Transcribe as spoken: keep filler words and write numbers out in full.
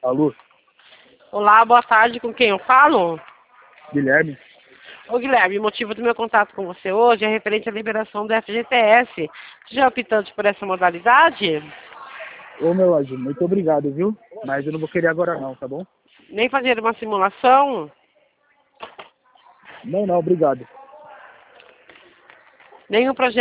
Alô? Olá, boa tarde, com quem eu falo? Guilherme? Ô Guilherme, o motivo do meu contato com você hoje é referente à liberação do F G T S. Você já é optante por essa modalidade? Ô, meu anjo, muito obrigado, viu? Mas eu não vou querer agora não, tá bom? Nem fazer uma simulação? Não, não, obrigado. Nenhum projeto